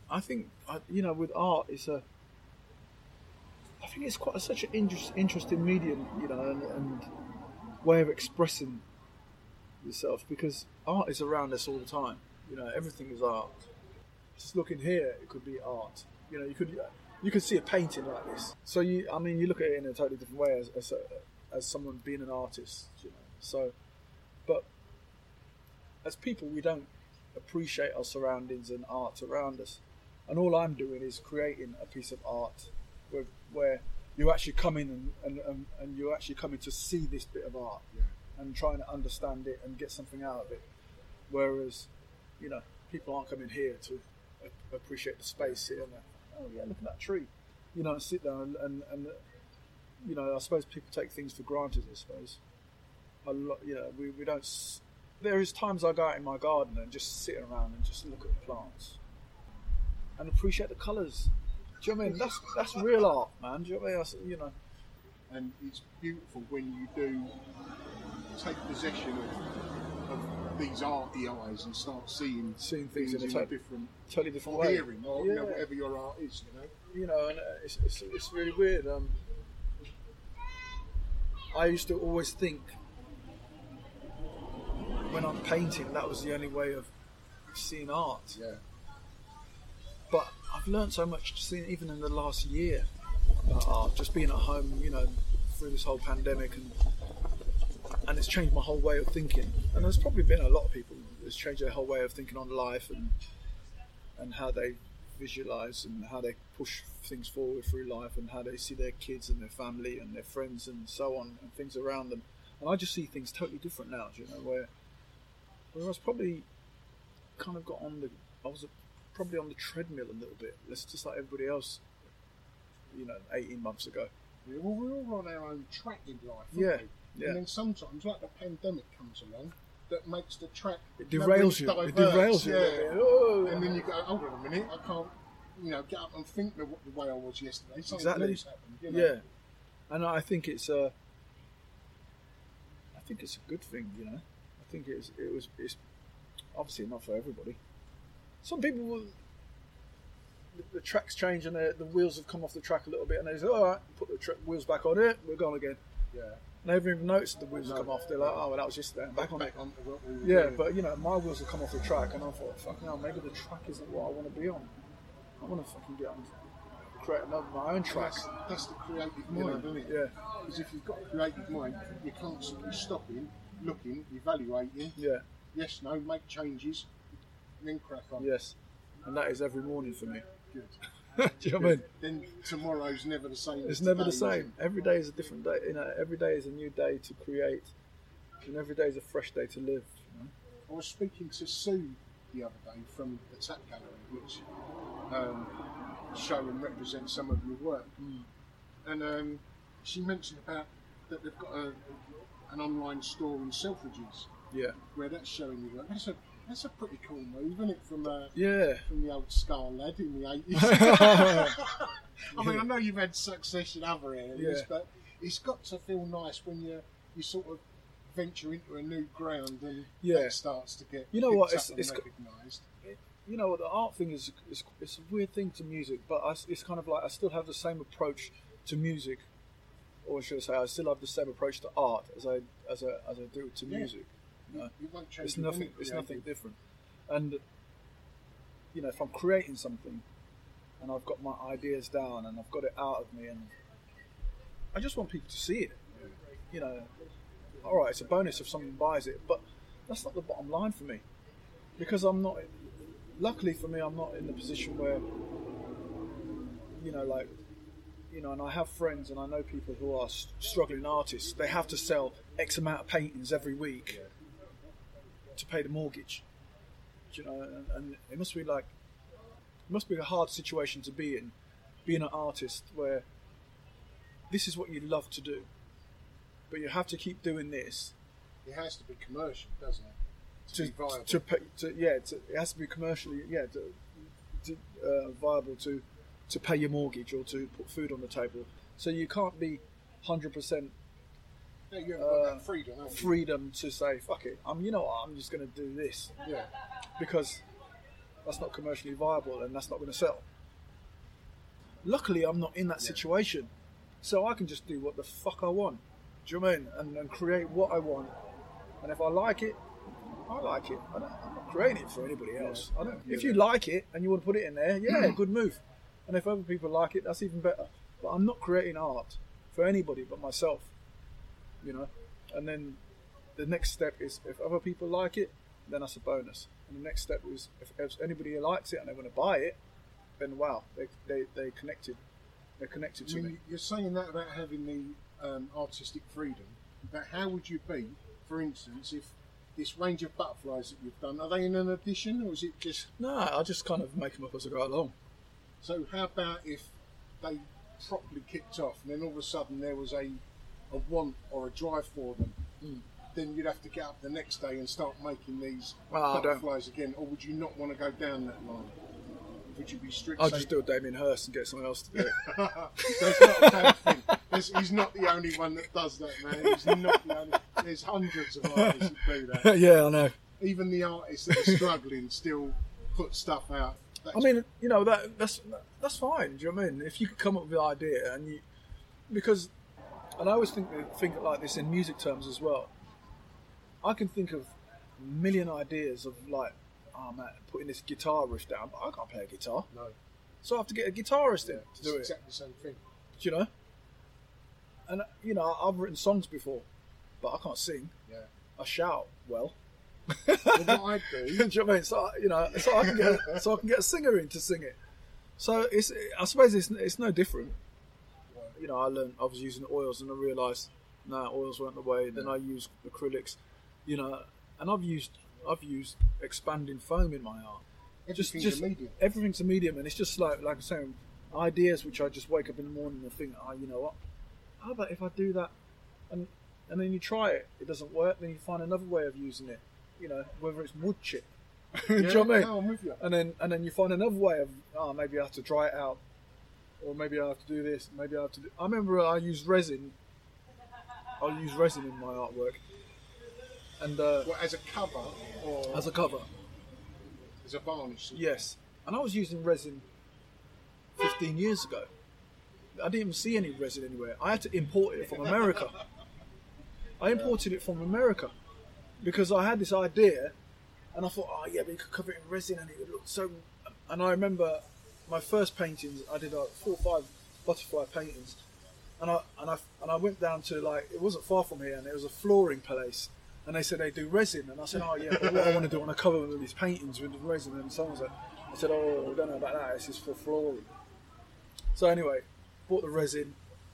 I think I- you know, with art, it's a. I think it's quite a, such an interest, interesting medium, you know, and, and way of expressing yourself, because art is around us all the time. You know, everything is art. Just looking here, it could be art. You know, you could you could see a painting like this. So you, I mean, you look at it in a totally different way as as, a, as someone being an artist. You know, so, but as people, we don't appreciate our surroundings and art around us. And all I'm doing is creating a piece of art where, where you actually come in and, and, and, and you're actually coming to see this bit of art, yeah, and trying to understand it and get something out of it. Whereas, you know, people aren't coming here to a- appreciate the space here. And oh yeah, look at that tree. You know, and sit there and, and, and you know, I suppose people take things for granted, I suppose. A lot, you know, we, we don't... S- there is times I go out in my garden and just sit around and just look at the plants and appreciate the colours. Do you know what I mean? That's that's real art, man. Do you know what I mean? That's, you know. And it's beautiful when you do take possession of, of these arty eyes and start seeing seeing things, things in a, in to- a different, totally different or way. hearing, or yeah. you know, whatever your art is, you know. You know, and uh, it's, it's it's really weird. Um, I used to always think when I'm painting that was the only way of seeing art. Yeah. But I've learned so much, just in, even in the last year, about art. Just being at home, you know, through this whole pandemic, and and it's changed my whole way of thinking. And there's probably been a lot of people that's changed their whole way of thinking on life and and how they visualise and how they push things forward through life and how they see their kids and their family and their friends and so on and things around them. And I just see things totally different now, you know, where where I was probably kind of got on the I was probably on the treadmill a little bit. It's just like everybody else, you know, eighteen months ago. Yeah, well, we're all on our own track in life, aren't Yeah, we? yeah. And then sometimes, like the pandemic comes along, that makes the track... It derails you. It derails you. Yeah. Oh, and then you go, hold on a minute, I can't, you know, get up and think the, the way I was yesterday. Something Exactly. new's happened, you know? Yeah, and I think it's a, I think it's a good thing, you know. I think it's it was it's obviously not for everybody. Some people will. The, the tracks change and the, the wheels have come off the track a little bit, and they say, "All right, put the tra- wheels back on it. We're gone again." Yeah. And they haven't even noticed the wheels have come off. They're like, "Oh, well, that was yesterday. I'm back on Back it." on what we were Yeah, doing. but you know, my wheels have come off the track, and I thought, "Fuck no, maybe the track isn't what I want to be on. I want to fucking get on, create another my own track." That's, that's the creative You mind, know, isn't it? yeah. Because if you've got a creative mind, you're constantly stopping, looking, evaluating. Yeah. Yes, no, make changes, then crack on. Yes, and that is every morning for me. Good. Do you know what I mean? Then tomorrow's never the same. It's as never the today, is same. Every day is a different day. You know, every day is a new day to create, and every day is a fresh day to live. You know? I was speaking to Sue the other day from the Tap Gallery, which um, show and represent some of your work, Mm. and um, she mentioned about that they've got a, an online store in Selfridges. Yeah. Where that's showing you work. That's a that's a pretty cool move, isn't it? From uh, Yeah. from the old Scar lad in the eighties. I mean, I know you've had success in other areas, Yeah. but it's got to feel nice when you you sort of venture into a new ground and Yeah. that starts to get You know what, picked it's- up and it's got- recognised. You know, the art thing is, is it's a weird thing to music, but I, it's kind of like I still have the same approach to music, or should I say, I still have the same approach to art as I as I as I do to Yeah. music. You know? It won't change It's with nothing. any It's creative. nothing different. And you know, if I'm creating something, and I've got my ideas down, and I've got it out of me, and I just want people to see it. You know, all right, it's a bonus if someone buys it, but that's not the bottom line for me, because I'm not. Luckily for me, I'm not in the position where, you know, like, you know, and I have friends and I know people who are s- struggling artists. They have to sell X amount of paintings every week to pay the mortgage. Do you know, and, and it must be like, it must be a hard situation to be in, being an artist where this is what you love to do, but you have to keep doing this. It has to be commercial, doesn't it? To, To, be viable. to, pay, to yeah, to, it has to be commercially yeah, to, to, uh, viable to to pay your mortgage or to put food on the table. So you can't be one hundred percent yeah, you haven't got uh, that freedom, have you? freedom to say fuck it. I'm you know what, I'm just going to do this. Yeah. Because that's not commercially viable, and that's not going to sell. Luckily, I'm not in that situation, so I can just do what the fuck I want. Do you know what I mean? And, and create what I want. And if I like it, I like it. I don't, I'm not creating it for anybody else. I don't. If you like it and you want to put it in there, yeah, good move. And if other people like it, that's even better. But I'm not creating art for anybody but myself. You know. And then the next step is if other people like it, then that's a bonus. And the next step is if, if anybody likes it and they want to buy it, then wow, they they they connected. They're connected to I mean, me. You're saying that about having the um, artistic freedom, but how would you be, for instance, if this range of butterflies that you've done, are they in an edition or is it just... No, I just kind of make them up as I go along. So how about if they properly kicked off and then all of a sudden there was a, a want or a drive for them, mm. then you'd have to get up the next day and start making these oh, butterflies again, or would you not want to go down that line? Would you be strict? I'll just do a Damien Hirst and get someone else to do it. That's not a bad thing. There's, he's not the only one that does that, man. He's not the only. There's hundreds of artists that do that. Yeah, I know. Even the artists that are struggling still put stuff out. That's I mean, you know, that that's that's fine. Do you know what I mean? If you could come up with an idea and you, because, and I always think think like this in music terms as well. I can think of a million ideas of like, oh man, putting this guitar riff down, but I can't play a guitar. No. So I have to get a guitarist in yeah, to do it. Exactly the same thing. Do you know? And you know, I've written songs before, but I can't sing. Yeah. I shout well. Well, what I do, do you know what I mean? So you know, so I can get a, so I can get a singer in to sing it. So it's I suppose it's it's no different. Right. You know, I learned I was using oils and I realised no nah, oils weren't the way. Then I used acrylics. You know, and I've used I've used expanding foam in my art. Everything's just, just a medium. Everything's a medium, and it's just like like I'm saying, ideas which I just wake up in the morning and think, oh, you know what? How about if I do that, and and then you try it, it doesn't work, then you find another way of using it. You know, whether it's wood chip. do you Yeah, know what I mean? no, I'm with you. And then and then you find another way of, oh, maybe I have to dry it out, or maybe I have to do this, maybe I have to do. I remember I used resin. I use resin in my artwork. And uh, What, as a cover or as a cover, as a varnish? yes. And I was using resin fifteen years ago. I didn't even see any resin anywhere. I had to import it from America. I imported it from America because I had this idea, and I thought, oh yeah, but you could cover it in resin, and it would look so. And I remember my first paintings. I did like four or five butterfly paintings, and I and I and I went down to like it wasn't far from here, and it was a flooring place. And they said they do resin, and I said, oh yeah, but what I want to do, I want to cover these paintings with resin. And someone said, I said, oh, we don't know about that. This is for flooring. So anyway, bought the resin,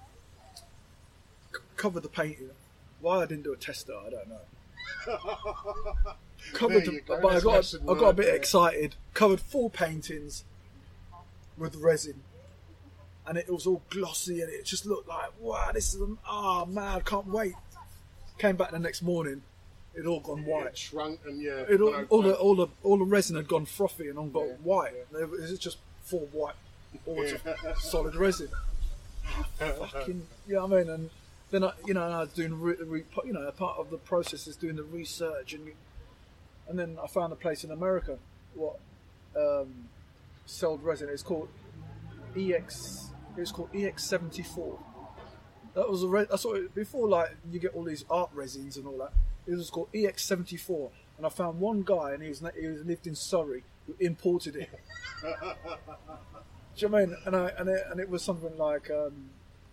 c- covered the painting. Why I didn't do a tester, I don't know. Covered, the, go, but I got lesson I got a word bit there. excited. Covered four paintings with resin, and it was all glossy, and it just looked like, wow, this is oh man, I can't wait. Came back the next morning. It all gone white. It shrunk and yeah. It all, no, all no. the all the all the resin had gone frothy and all got Yeah, white. yeah. It was just four white boards of solid resin. Fucking, you know what I mean? And then I, you know, I was doing, re, re, you know, part of the process is doing the research, and and then I found a place in America what um, sold resin. It's called E X. It was called E X seventy-four. That was a re- I saw it before. Like you get all these art resins and all that. It was called E X seventy-four, and I found one guy, and he was he was lived in Surrey, who imported it. Do you know what I mean? And I and it, and it was something like um,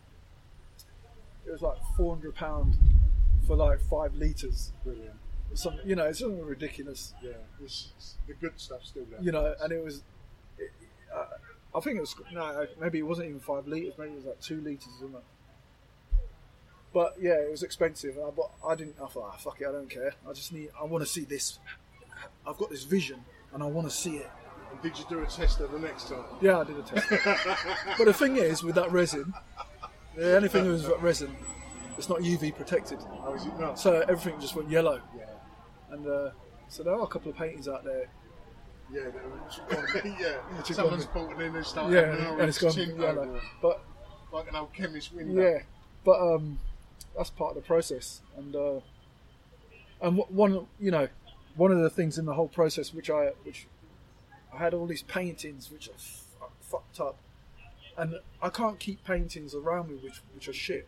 it was like four hundred pound for like five liters. Brilliant. Some, you know, it's something ridiculous. Yeah, it's, it's the good stuff still there. You know, and it was. It, uh, I think it was no, maybe it wasn't even five liters. Maybe it was like two liters, wasn't it? But yeah, it was expensive. I, but I didn't. I thought, ah, fuck it, I don't care. I just need. I want to see this. I've got this vision, and I want to see it. And did you do a tester the next time? Yeah, I did a test. But the thing is, with that resin, the only thing is with resin, it's not U V protected. Oh, is it not? So everything just went yellow. Yeah. And uh, so there are a couple of paintings out there. Yeah, they were, yeah. Which is Someone's gone- bought it in and started Yeah, having an and it's orange gone tint yellow. over it, But like an old chemist window. yeah, but um, that's part of the process. And uh, and w- one, you know, one of the things in the whole process which I which I had all these paintings which are f- fucked up, and I can't keep paintings around me which which are shit.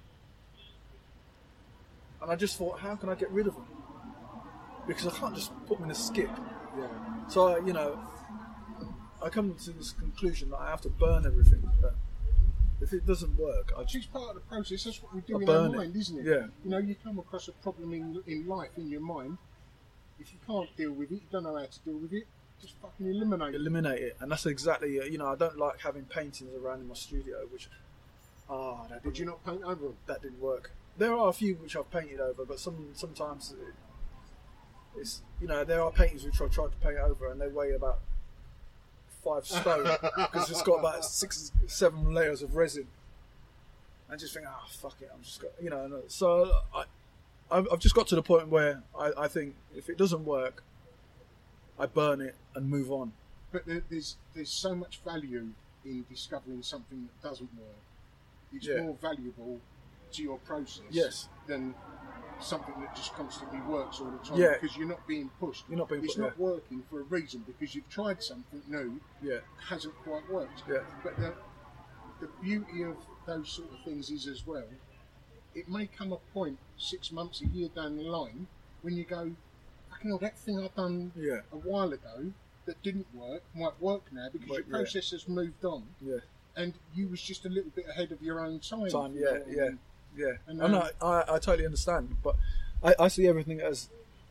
And I just thought, how can I get rid of them? Because I can't just put them in a skip. Yeah. So, you know, I come to this conclusion that I have to burn everything. But if it doesn't work, I Which just is part of the process. That's what we do I in burn our it. mind, isn't it? Yeah. You know, you come across a problem in in life, in your mind. If you can't deal with it, you don't know how to deal with it, just fucking eliminate it. eliminate it. And that's exactly, you know, I don't like having paintings around in my studio, which, ah, that Would didn't, you not paint over them? that didn't work. There are a few which I've painted over, but some sometimes it, it's, you know, there are paintings which I've tried to paint over and they weigh about five stone because it's got about six, seven layers of resin. I just think, ah, fuck it, I'm just got, you know. So I, I've I've just got to the point where I, I think if it doesn't work, I burn it and move on. But there, there's there's so much value in discovering something that doesn't work. It's Yeah. more valuable to your process Yes. than something that just constantly works all the time. Yeah. Because you're not being pushed. You're not being It's pu- not yeah. working for a reason because you've tried something new. Yeah. Hasn't quite worked. Yeah. But the the beauty of those sort of things is as well, it may come a point six months, a year down the line when you go, fucking hell, that thing I've done Yeah. a while ago that didn't work might work now because Might- your yeah. process has moved on Yeah. and you was just a little bit ahead of your own time. Time, you know yeah, what I yeah, mean? yeah. And, And um, I, I, I totally understand, but I, I see everything as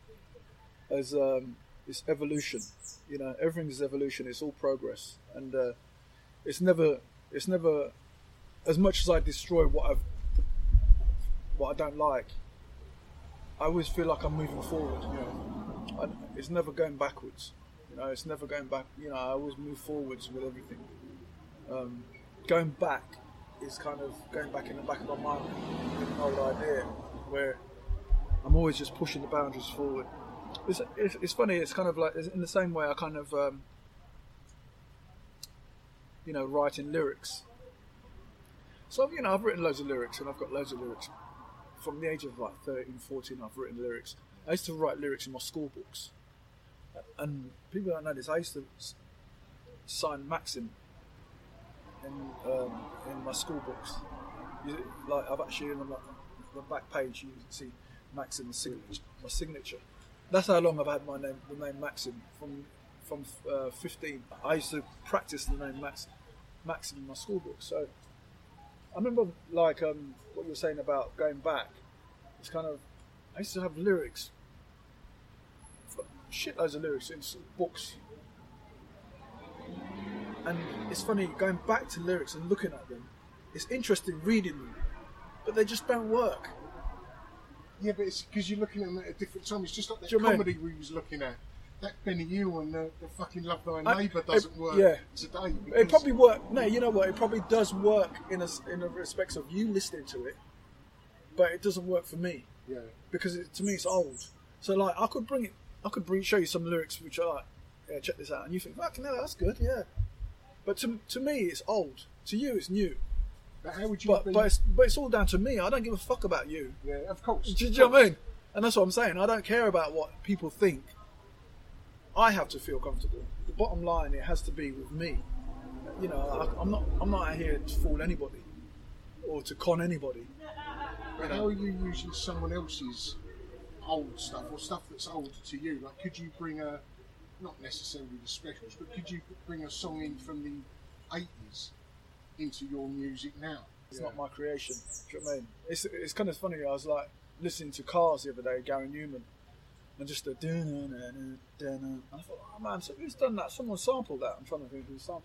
as um, it's evolution. You know, everything is evolution. It's all progress, and uh, it's never, it's never, as much as I destroy what I've, what I don't like. I always feel like I'm moving forward. You know, I, it's never going backwards. You know, it's never going back. You know, I always move forwards with everything. Um, going back is kind of going back in the back of my mind with an old idea where I'm always just pushing the boundaries forward. It's, it's, it's funny, it's kind of like, in the same way I kind of, um, you know, writing lyrics. So, you know, I've written loads of lyrics and I've got loads of lyrics. From the age of like thirteen, fourteen, I've written lyrics. I used to write lyrics in my school books. And people don't know this, I used to s- sign Maxim in um, in my school books. You, like I've actually, on the, the back page, you can see Maxim's signature, my signature. That's how long I've had my name, the name Maxim, from from uh, fifteen. I used to practice the name Max, Maxim in my school books. So I remember, like um, what you were saying about going back. It's kind of, I used to have lyrics, shitloads of lyrics in s- books. And it's funny, going back to lyrics and looking at them, it's interesting reading them, but they just don't work. Yeah, but it's because you're looking at them at a different time. It's just like that Do you know what I comedy we was looking at. That Benny Hill and the, the fucking Love Thy I- Neighbour it- doesn't work yeah. today. It because- probably work. No, you know what? It probably does work in a in a respects of you listening to it, but it doesn't work for me Yeah. because it, to me it's old. So like I could bring it, I could bring show you some lyrics which are like, yeah, check this out, and you think, fucking hell, that's good, yeah. But to to me it's old. To you it's new. But how would you But be... but it's, but it's all down to me. I don't give a fuck about you. Yeah, of course. Do, of you know what I course. mean? And that's what I'm saying. I don't care about what people think. I have to feel comfortable. The bottom line, it has to be with me. You know, I, I'm not. I'm not out here to fool anybody or to con anybody. But how are you using someone else's old stuff or stuff that's old to you? Like, could you bring a, not necessarily the specials, but could you bring a song in from the eighties into your music now? It's Yeah. not my creation. Do you know what I mean? It's it's kind of funny. I was like listening to Cars the other day, Gary Newman, and just the dun dun. I thought, oh man, so who's done that? Someone sampled that. I'm trying to think who sampled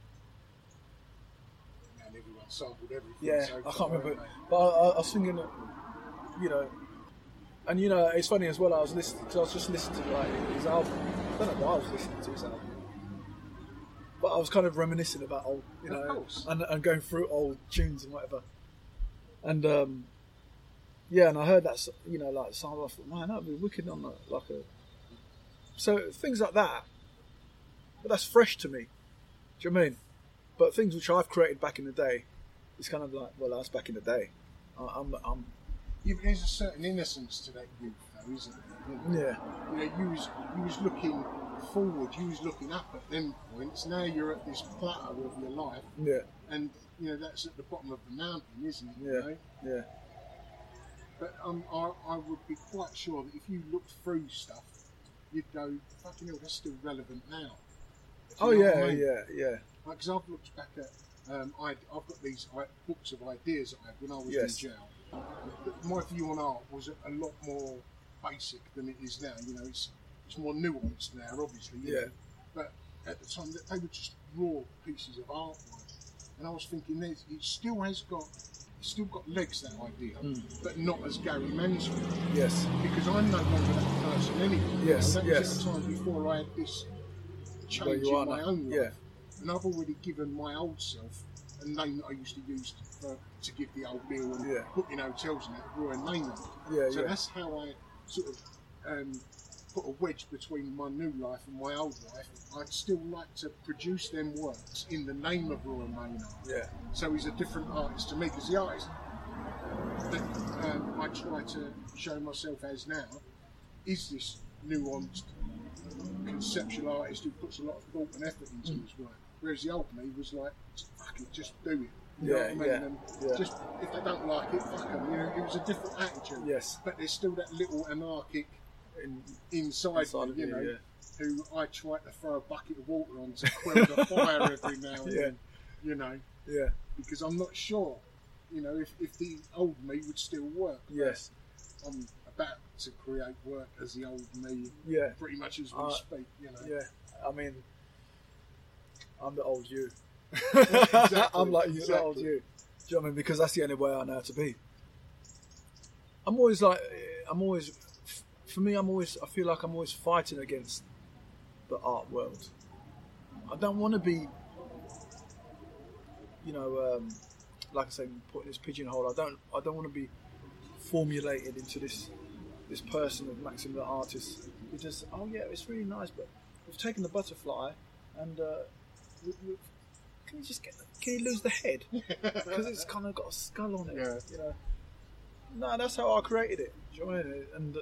it. And everyone sampled everything. Yeah, so I can't far, remember. haven't But I, I was thinking, that, you know, and you know, it's funny as well. I was listening, cause I was just listening to like his album. I don't know why I was listening to his album, but I was kind of reminiscing about old, you Of know, course. and, and going through old tunes and whatever. And um, yeah, and I heard that, you know, like some. I thought, man, that'd be wicked on a, like a. So things like that, but that's fresh to me. Do you know what I mean? But things which I've created back in the day, it's kind of like, well, that's back in the day. I, I'm, I'm, you? There's a certain innocence to that youth, though, isn't there? You know? yeah, You know, you was you was looking forward, you was looking up at them points. Now you're at this plateau of your life. Yeah. And, you know, that's at the bottom of the mountain, isn't it? Yeah. You know? Yeah. But um, I, I would be quite sure that if you looked through stuff, you'd go, fucking hell, that's still relevant now. Oh, you know yeah, I mean? yeah, yeah. Because like, I've looked back at, um, I, I've got these I, books of ideas that I had when I was Yes. in jail. But my view on art was a, a lot more basic than it is now. You know, it's it's more nuanced now, obviously. You Yeah. know? But at the time, they were just raw pieces of artwork. And I was thinking, there's, it still has got, it's still got legs, that idea, Mm. but not as Gary Mansfield. Yes. Because I'm no longer that person anymore. Yes, That yes. was at the time before I had this change Where you are in my now. own life. Yeah. And I've already given my old self a name that I used to use for, to give the old meal and Yeah. book in hotels and that, Roy Maynard. Yeah, so yeah. that's how I sort of um, put a wedge between my new life and my old life. I'd still like to produce them works in the name of Roy Maynard. Yeah. So he's a different artist to me, because the artist that um, I try to show myself as now is this nuanced, conceptual artist who puts a lot of thought and effort into Mm. his work. Whereas the old me was like, fuck it, just do it. You know Yeah, what I mean? yeah, And yeah. just, if they don't like it, fuck them. You know, it was a different attitude. Yes. But there's still that little anarchic In, inside, Inside me, of you you, know, yeah. who I try to throw a bucket of water on to quell the fire every now and Yeah. then, you know, yeah. because I'm not sure, you know, if, if the old me would still work. Yes. I'm about to create work as the old me, Yeah. pretty much as we Uh, speak, you know. Yeah. I mean, I'm the old you. Exactly, I'm like you, the old exactly. you. Do you know what I mean? Because that's the only way I know how to be. I'm always like, I'm always, for me, I'm always, I feel like I'm always fighting against the art world. I don't want to be, you know, um, like I say, put in this pigeonhole. I don't, I don't want to be formulated into this, this person of Maxim the artist who just, oh yeah, it's really nice, but we've taken the butterfly and uh, we, we, can you just get, can you lose the head because it's kind of got a skull on it, Yeah. you know? No, that's how I created it. Do you know what I mean? And uh,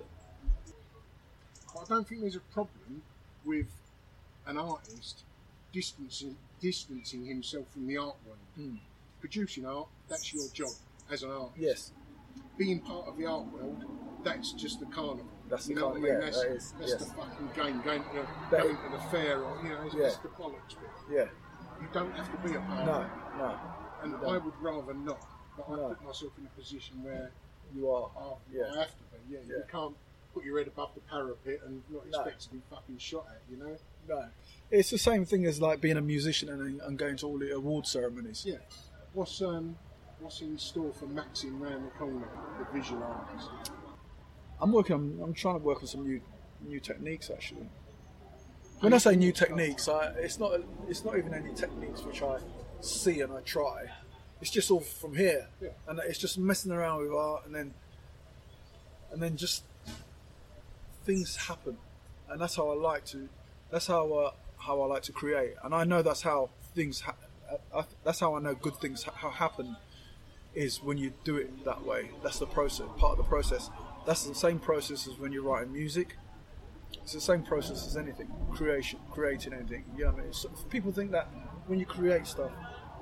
I don't think there's a problem with an artist distancing distancing himself from the art world. Mm. Producing art, that's your job as an artist. yes, Being part of the art world, that's just the carnival. That's you the know carnival, what I mean? yeah, That's, that is, that's yes. the fucking game. Going to the, That going is- to the fair, or you know, it's, Yeah. it's the bollocks bit. yeah, You don't have to be a part no, of it. no, And you I don't. would rather not. But I No. put myself in a position where you are, I, yeah, I have to be. Yeah, you Yeah. can't put your head above the parapet and not No. expect to be fucking shot at. You know. no. It's the same thing as like being a musician and, and going to all the award ceremonies. Yeah. What's um what's in store for Maxim round the corner, the visual artist? I'm working on, I'm trying to work on some new new techniques actually. When I say new techniques, I, it's not it's not even any techniques which I see and I try. It's just all from here, Yeah. and it's just messing around with art, and then and then just things happen, and that's how I like to. That's how uh, how I like to create, and I know that's how things. Ha- I, that's how I know good things ha- how happen. Is when you do it that way. That's the process, part of the process. That's the same process as when you're writing music. It's the same process as anything, creation, creating anything. You know what I mean? So people think that when you create stuff,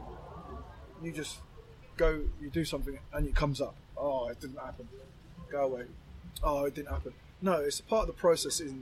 you just go, you do something and it comes up. Oh, it didn't happen. Go away. Oh, it didn't happen. No, it's a part of the process. In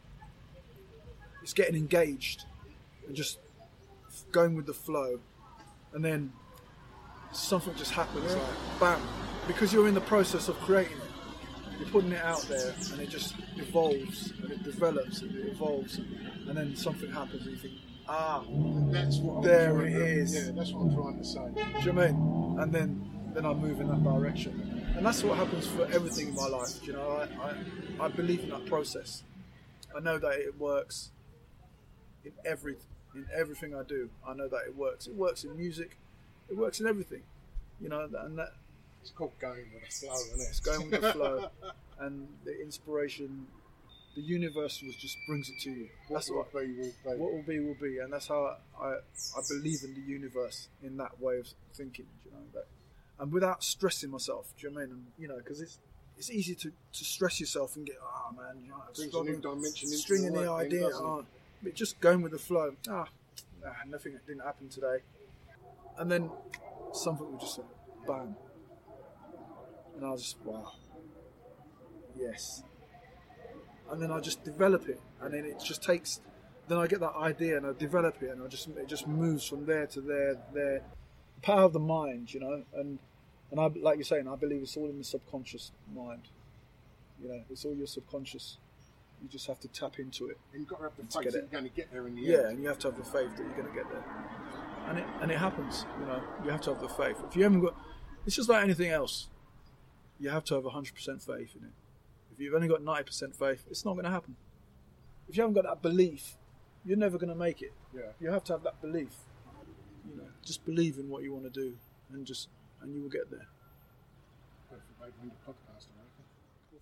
it's getting engaged and just going with the flow, and then something just happens. Like bam, because you're in the process of creating it. You're putting it out there, and it just evolves, and it develops, and it evolves, and then something happens, and you think, ah, That's what I'm there trying it to, is. Yeah, that's what I'm trying to say. Do you know what I mean? And then, then I move in that direction, and that's what happens for everything in my life. You know, I, I, I believe in that process. I know that it works in every, in everything I do. I know that it works. It works in music. It works in everything. You know, and that. It's called going with the flow, isn't it? It's going with the flow, and the inspiration, the universe was just brings it to you. That's what what will be, will be. what will be will be, and that's how I I believe in the universe in that way of thinking. Do you know that, and without stressing myself. Do you know what I mean? And, you know, because it's it's easy to, to stress yourself and get, oh man, you know, Brings a struggling, new dimension into stringing the the work then, idea. doesn't it? Oh, but just going with the flow. Ah, nah, nothing didn't happen today. And then something would just say, bang. And I was just, wow. Yes. And then I just develop it. And then it just takes, then I get that idea and I develop it and I just, it just moves from there to there, there. Power of the mind, you know, and, and I, like you're saying, I believe it's all in the subconscious mind. You know, it's all your subconscious. You just have to tap into it. And you've got to have the faith get that it. you're going to get there in the Yeah, end. and you have to have the faith that you're going to get there. And it and it happens, you know. You have to have the faith. If you haven't got, it's just like anything else. You have to have one hundred percent faith in it. If you've only got ninety percent faith, it's not going to happen. If you haven't got that belief, you're never going to make it. Yeah. You have to have that belief. You know, just believe in what you want to do, and just and you will get there. Perfect way to end the podcast, I reckon. Well,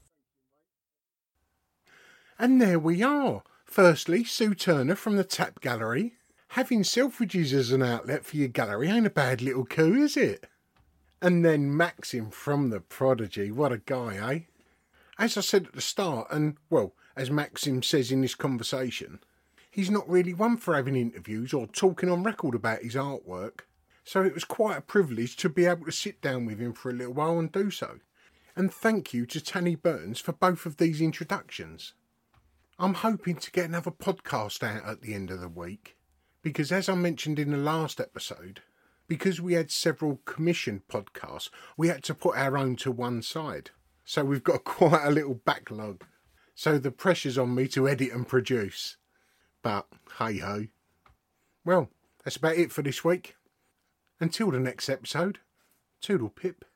thank you, mate. And there we are. Firstly, Sue Turner from the Tap Gallery. Having Selfridges as an outlet for your gallery ain't a bad little coup, is it? And then Maxim from the Prodigy. What a guy, eh? As I said at the start, and, well, as Maxim says in this conversation, he's not really one for having interviews or talking on record about his artwork. So it was quite a privilege to be able to sit down with him for a little while and do so. And thank you to Tanny Burns for both of these introductions. I'm hoping to get another podcast out at the end of the week. Because as I mentioned in the last episode, because we had several commissioned podcasts, we had to put our own to one side. So we've got quite a little backlog. So the pressure's on me to edit and produce. But hey-ho. Well, that's about it for this week. Until the next episode, toodle pip.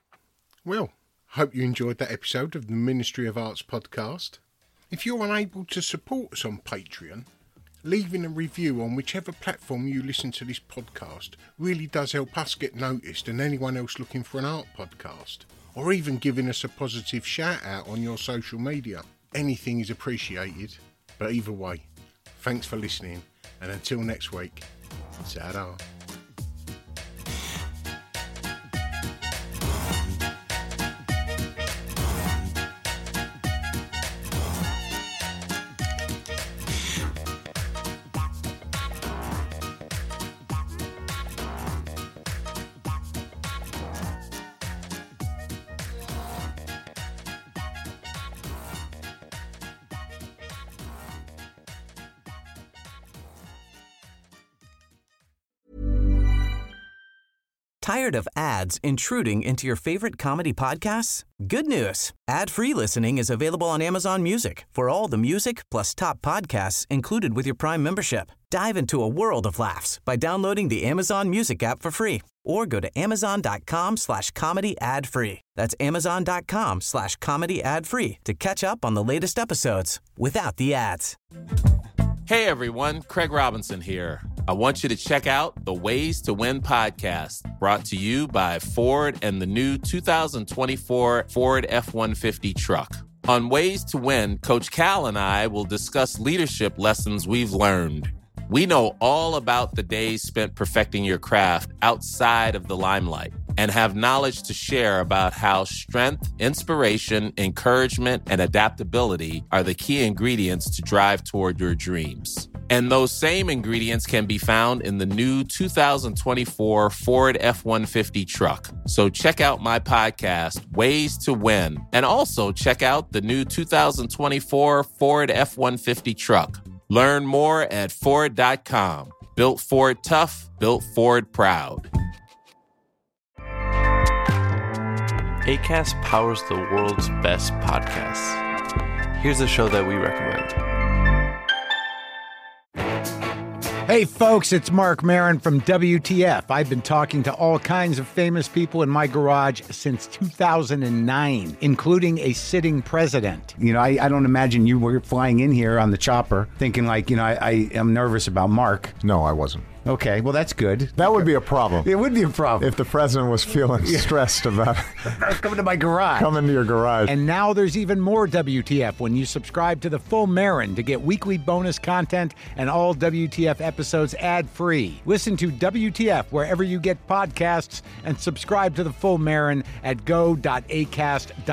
Well, hope you enjoyed that episode of the Ministry of Arts podcast. If you're unable to support us on Patreon, leaving a review on whichever platform you listen to this podcast really does help us get noticed and anyone else looking for an art podcast. Or even giving us a positive shout out on your social media. Anything is appreciated. But either way, thanks for listening, and until next week, ta-da. Tired of ads intruding into your favorite comedy podcasts? Good news. Ad-free listening is available on Amazon Music for all the music plus top podcasts included with your Prime membership. Dive into a world of laughs by downloading the Amazon Music app for free or go to amazon.com slash comedy ad free. That's amazon.com slash comedy ad free to catch up on the latest episodes without the ads. Hey everyone, Craig Robinson here. I want you to check out the Ways to Win podcast, brought to you by Ford and the new two thousand twenty-four Ford F one fifty truck. On Ways to Win, Coach Cal and I will discuss leadership lessons we've learned. We know all about the days spent perfecting your craft outside of the limelight and have knowledge to share about how strength, inspiration, encouragement, and adaptability are the key ingredients to drive toward your dreams. And those same ingredients can be found in the new two thousand twenty-four Ford F one fifty truck. So check out my podcast, Ways to Win, and also check out the new two thousand twenty-four Ford F one fifty truck. Learn more at Ford dot com. Built Ford tough, built Ford proud. Acast powers the world's best podcasts. Here's a show that we recommend. Hey folks, it's Mark Maron from W T F. I've been talking to all kinds of famous people in my garage since two thousand nine, including a sitting president. You know, I, I don't imagine you were flying in here on the chopper thinking like, you know, I, I am nervous about Mark. No, I wasn't. Okay, well, that's good. That would be a problem. It would be a problem. If the president was feeling yeah. stressed about coming to my garage. Coming to your garage. And now there's even more W T F when you subscribe to the Full Marin to get weekly bonus content and all W T F episodes ad-free. Listen to W T F wherever you get podcasts and subscribe to the Full Marin at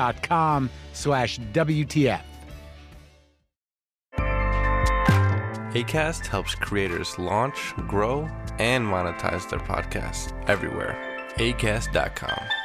go.acast.com slash WTF. Acast helps creators launch, grow, and monetize their podcasts everywhere. acast dot com.